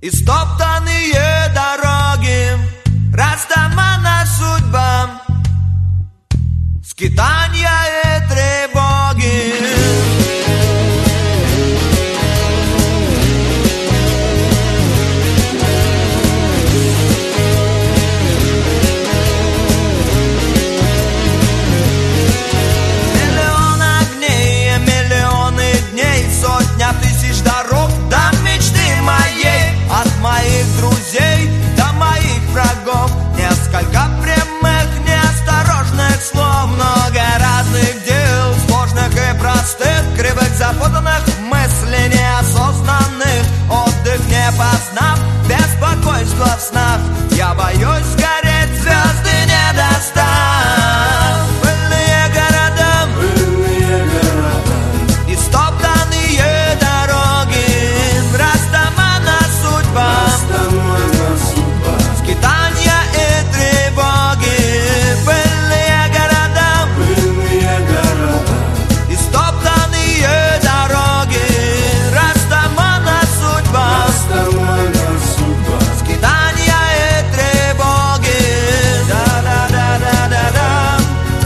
Истоптанные дороги, растамана судьба, скитания и тревоги. Миллион огней, миллионы дней, сотня тысяч дорог до мечты моей. От моих друзей до моих врагов несколько прямых, неосторожных слов, много разных дел, сложных и простых, кривых, запутанных, мыслей неосознанных. Отдых не познав, беспокойство в снах, я боюсь сгореть, звезды не достав. Пыльные города, истоптанные дороги, растамана судьба, скитания и тревоги. Пыльные города, истоптанные дороги, растамана судьба, скитания и тревоги. Да-да-да-да-да-да,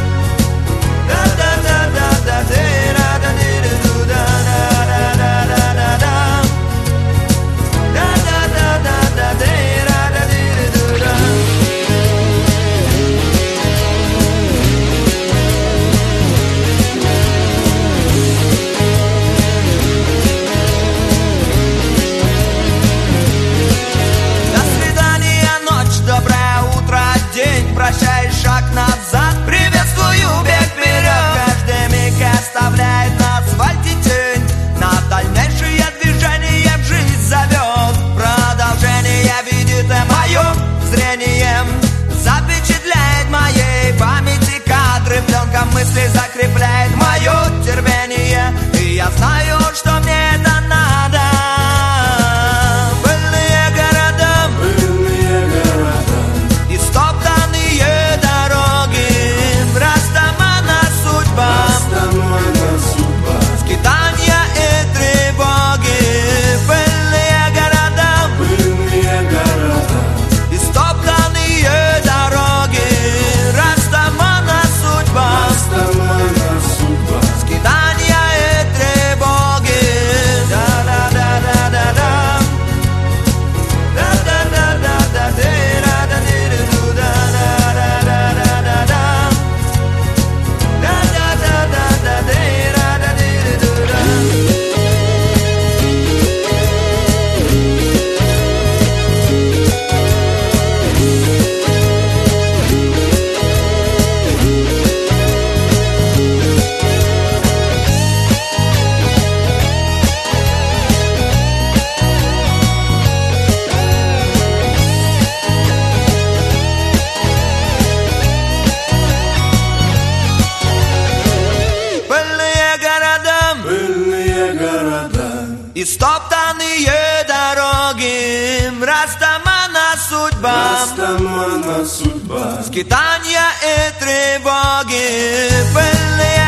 прощай, шаг назад, приветствую бег вперед. Каждый миг оставляет на асфальте тень, на дальнейшее движение жизнь зовет. Продолжение видит и моим зрением, запечатляет моей памяти кадры, пленком мысли закрепляет мое терпение. И я знаю, что мне это надо. Пыльные города, истоптанные дороги, растамана судьба, скитания и тревоги. Пыльные города, истоптанные дороги, растамана судьба, скитания и тревоги. Да-да-да-да-да-да, истоптанные дороги, растамана судьба, скитания и тревоги. Пыльные